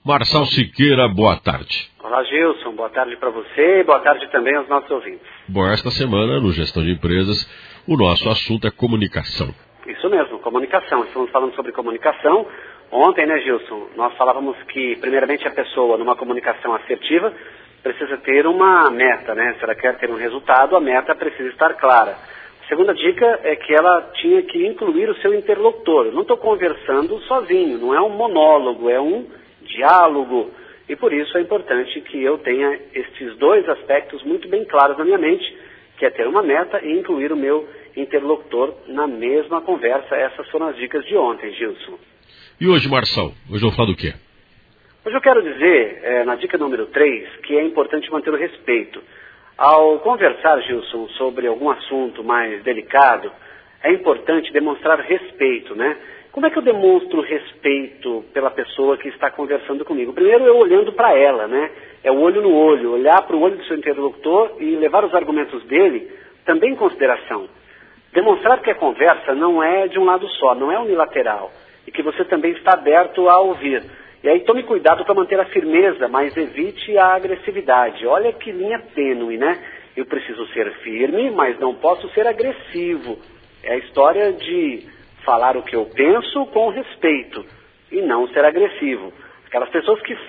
Marçal Siqueira, boa tarde. Olá, Gilson, boa tarde para você e boa tarde também aos nossos ouvintes. Bom, esta semana, no Gestão de Empresas, o nosso assunto é comunicação. Isso mesmo, comunicação. Estamos falando sobre comunicação. Ontem, né, Gilson, nós falávamos que, primeiramente, a pessoa, numa comunicação assertiva, precisa ter uma meta, né? Se ela quer ter um resultado, a meta precisa estar clara. A segunda dica é que ela tinha que incluir o seu interlocutor. Eu não estou conversando sozinho, não é um monólogo, é um diálogo. E por isso é importante que eu tenha estes dois aspectos muito bem claros na minha mente, que é ter uma meta e incluir o meu interlocutor na mesma conversa. Essas foram as dicas de ontem, Gilson. E hoje, Marçal, hoje eu vou falar do quê? Hoje eu quero dizer, na dica número 3, que é importante manter o respeito. Ao conversar, Gilson, sobre algum assunto mais delicado, é importante demonstrar respeito, né? Como é que eu demonstro respeito pela pessoa que está conversando comigo? Primeiro, eu olhando para ela, né? É o olho no olho, olhar para o olho do seu interlocutor e levar os argumentos dele também em consideração. Demonstrar que a conversa não é de um lado só, não é unilateral, e que você também está aberto a ouvir. E aí tome cuidado para manter a firmeza, mas evite a agressividade. Olha que linha tênue, né? Eu preciso ser firme, mas não posso ser agressivo. É a história de falar o que eu penso com respeito e não ser agressivo. Aquelas pessoas que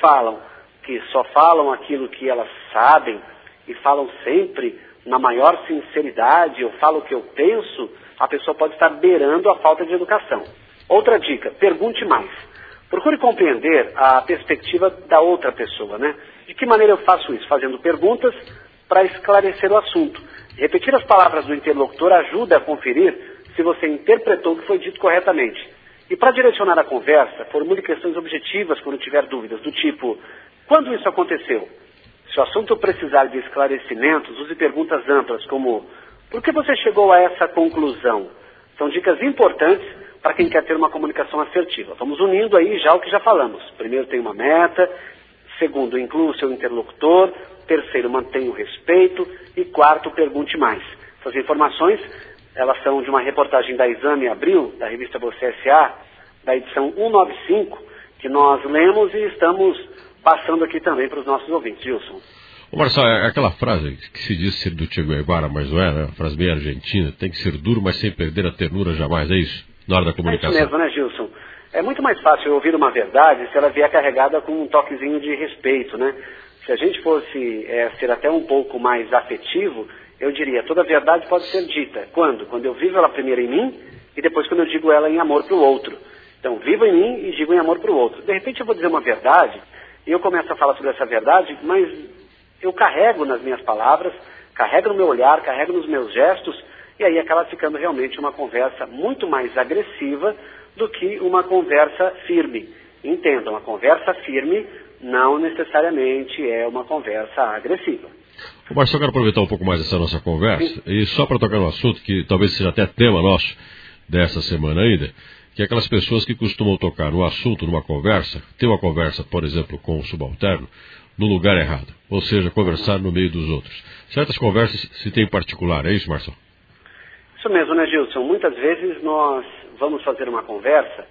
só falam aquilo que elas sabem e falam sempre na maior sinceridade, eu falo o que eu penso, a pessoa pode estar beirando a falta de educação. Outra dica, pergunte mais. Procure compreender a perspectiva da outra pessoa, né? De que maneira eu faço isso? Fazendo perguntas para esclarecer o assunto. Repetir as palavras do interlocutor ajuda a conferir se você interpretou o que foi dito corretamente. E para direcionar a conversa, formule questões objetivas quando tiver dúvidas, do tipo, quando isso aconteceu? Se o assunto precisar de esclarecimentos, use perguntas amplas, como, por que você chegou a essa conclusão? São dicas importantes para quem quer ter uma comunicação assertiva. Vamos unindo aí já o que já falamos. Primeiro, tem uma meta. Segundo, inclua o seu interlocutor. Terceiro, mantenha o respeito. E quarto, pergunte mais. Essas informações, elas são de uma reportagem da Exame Abril, da revista Você S.A., da edição 195, que nós lemos e estamos passando aqui também para os nossos ouvintes. Gilson. Ô Marçal, é aquela frase que se diz ser do Che Guevara, mas não é, né? A frase meio argentina, tem que ser duro, mas sem perder a ternura jamais, é isso? Na hora da comunicação. É isso mesmo, né, Gilson? É muito mais fácil eu ouvir uma verdade se ela vier carregada com um toquezinho de respeito, né? Se a gente fosse ser até um pouco mais afetivo, eu diria, toda verdade pode ser dita. Quando? Quando eu vivo ela primeiro em mim e depois quando eu digo ela em amor para o outro. Então, vivo em mim e digo em amor para o outro. De repente eu vou dizer uma verdade e eu começo a falar sobre essa verdade, mas eu carrego nas minhas palavras, carrego no meu olhar, carrego nos meus gestos, e aí acaba ficando realmente uma conversa muito mais agressiva do que uma conversa firme. Entendam, a conversa firme não necessariamente é uma conversa agressiva. Ô Marçal, eu quero aproveitar um pouco mais essa nossa conversa, sim, e só para tocar no assunto, que talvez seja até tema nosso dessa semana ainda, que é aquelas pessoas que costumam tocar no assunto, numa conversa, ter uma conversa, por exemplo, com o subalterno, no lugar errado, ou seja, conversar no meio dos outros. Certas conversas se tem em particular, é isso, Marçal? Isso mesmo, né, Gilson? Muitas vezes nós vamos fazer uma conversa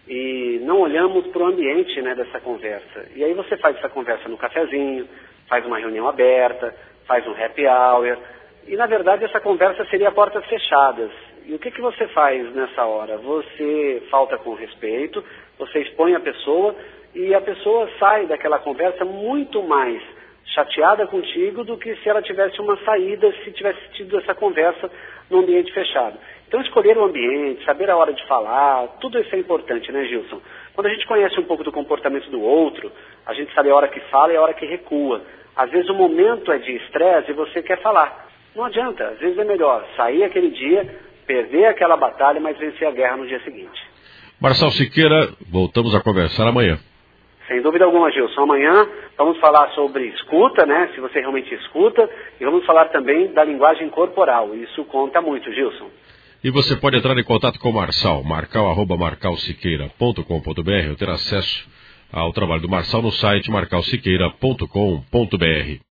e não olhamos para o ambiente, né, dessa conversa. E aí você faz essa conversa no cafezinho, faz uma reunião aberta, faz um happy hour, e na verdade essa conversa seria a portas fechadas. E o que você faz nessa hora? Você falta com respeito, você expõe a pessoa e a pessoa sai daquela conversa muito mais chateada contigo do que se ela tivesse uma saída, se tivesse tido essa conversa no ambiente fechado. Então escolher o ambiente, saber a hora de falar, tudo isso é importante, né, Gilson? Quando a gente conhece um pouco do comportamento do outro, a gente sabe a hora que fala e a hora que recua. Às vezes o momento é de estresse e você quer falar. Não adianta, às vezes é melhor sair aquele dia, perder aquela batalha, mas vencer a guerra no dia seguinte. Marçal Siqueira, voltamos a conversar amanhã. Sem dúvida alguma, Gilson. Amanhã vamos falar sobre escuta, né? Se você realmente escuta. E vamos falar também da linguagem corporal. Isso conta muito, Gilson. E você pode entrar em contato com o Marçal, marcal@marcalsiqueira.com.br, ou ter acesso ao trabalho do Marçal no site marcalsiqueira.com.br.